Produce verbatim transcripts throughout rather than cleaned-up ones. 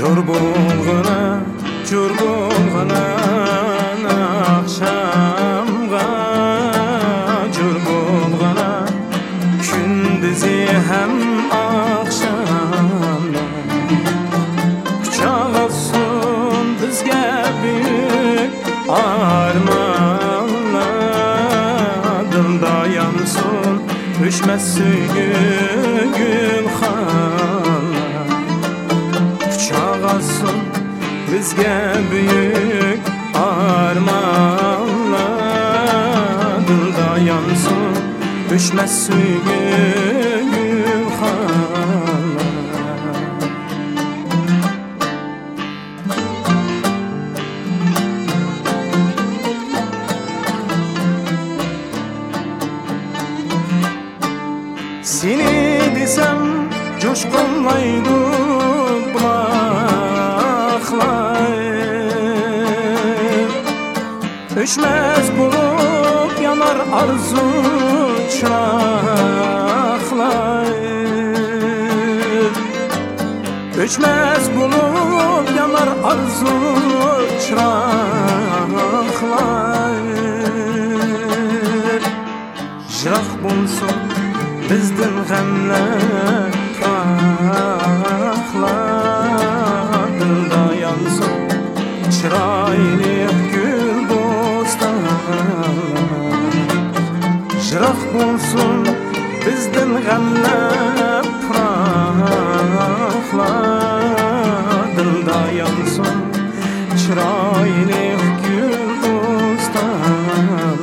Jor bolğana, jor bolğana akşamga, jor bolğana gündüzi hem akşamda. Kucak olsun bizge büyük armanlar, dılda yansın düşmez süygü gülxanlar. Kucak olsun bizge büyük armanlar, dılda yansın düşmez süygü gülxanlar. Seni desem coşkunlaydı bulaklar, öşmez bulup yanar arzu çıraqlar. Öşmez bulup yanar arzu çıraqlar. Jıraq bulsun bizden gemler kahlar, dılda yansın çıraylı gül bostanlar. Jıraq bulsun bizden gemler kahlar, dılda yansın çıraylı gül bostanlar.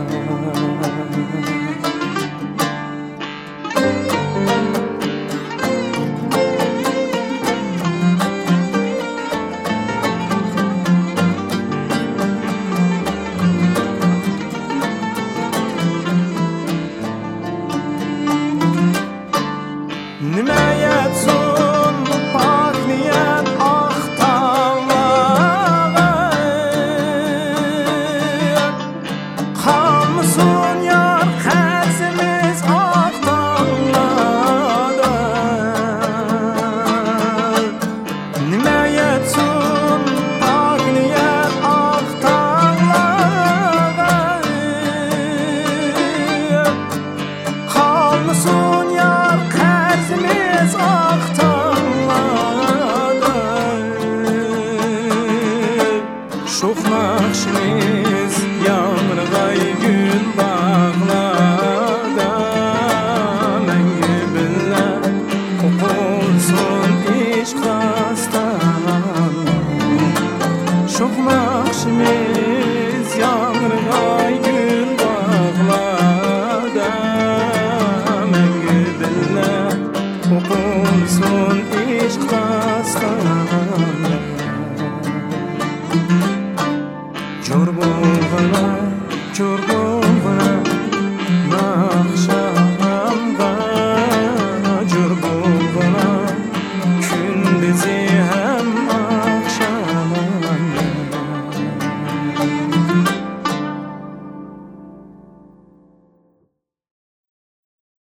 Nime yetsun pak niyet ahtalar, kalmasın yar kazimiz ahtalarda. Nime yetsun pak niyet ahtalar, kalmasın yar kazimiz ahtalarda. Şox nakşimiz yağmırgay gül bağlarda, menge billa oqulsun iş qastan. Şox nakşimiz yağmırgay gül bağlarda, menge billa oqulsun iş qastan.